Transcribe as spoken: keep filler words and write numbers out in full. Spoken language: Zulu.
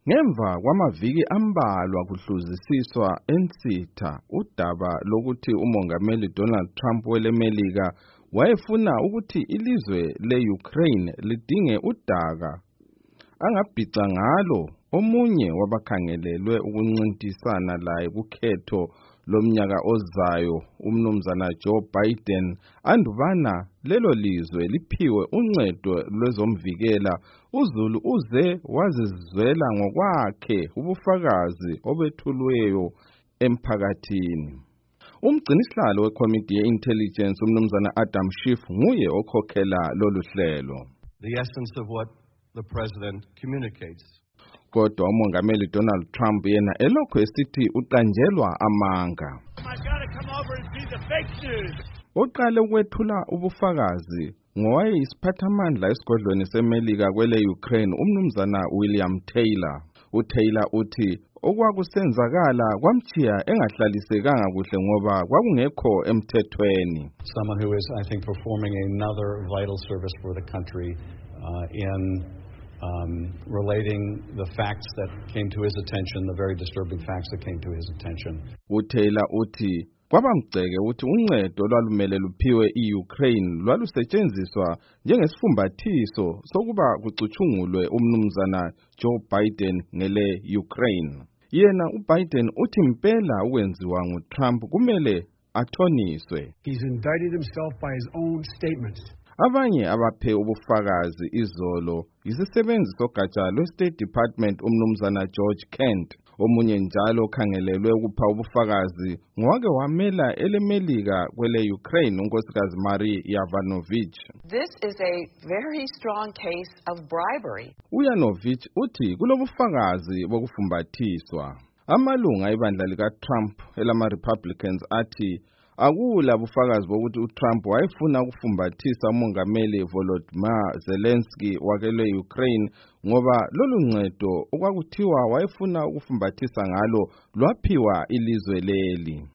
Ngemva kwamaviki ambalwa kuhluzisiswa ensitha udaba lokuthi umongameli Donald Trump welemelika wayefuna ukuthi ilizwe le-Ukraine lidinge udaka angabhica ngalo, omunye wabakhangelelwe ukuncintisana laye kukhetho lomnyaka ozayo umnumzana Joe Biden andubana lelo lizwe liphiwe uncedo lwezomvikela. uZulu uze wazizwela ngokwakhe ubufakazi obethulweyo emphakathini. Umgcinisihlalo wekomiti ye-intelligence umnumzana Adam Schiff nguye okhokhela lolu hlelo. The essence of what the president communicates. Kodwa umongameli Donald Trump yena elokhu esithi uqanjelwa amanga. Oqale ukwethula ubufakazi ngowayeyisiphathamandla esigodlweni semelika kwele Ukraine umnumzana William Taylor. uTaylor uthi okwakusenzakala kwamthiya engahlalisekanga kuhle ngoba kwakungekho emthethweni. Someone who is, I think, performing another vital service for the country uh, in um, relating the facts that came to his attention, the very disturbing facts that came to his attention. uTaylor uthi kwabamgceke ukuthi uncedo lwalumele luphiwe i-Ukraine lwalusetshenziswa njengesifumbathiso sokuba kucuthungulwe umnumzana Joe Biden ngele Ukraine. Yena uBiden uthi impela ukwenziwa nguTrump kumele athoniswe. He's indicted himself by his own statements. Abanye abaphe ubufakazi izolo yisisebenzi sogatsha lwe-State Department umnumzana George Kent. Omunye njalo khangelelwe ukupha ubufakazi ngowake wamela elemelika kwele Ukraine unkosikazi Marie Yovanovich. This is a very strong case of bribery. uYanovich uthi kulobufakazi bokufumbathiswa. Amalunga ebandla lika Trump elama-Republicans athi akula bufakazi bokuthi uTrump wayefuna ukufumbathisa umongameli Volodymyr Zelensky wakele Ukraine ngoba lolu ncedo okwakuthiwa wayefuna ukufumbathisa ngalo lwaphiwa ilizwe leli.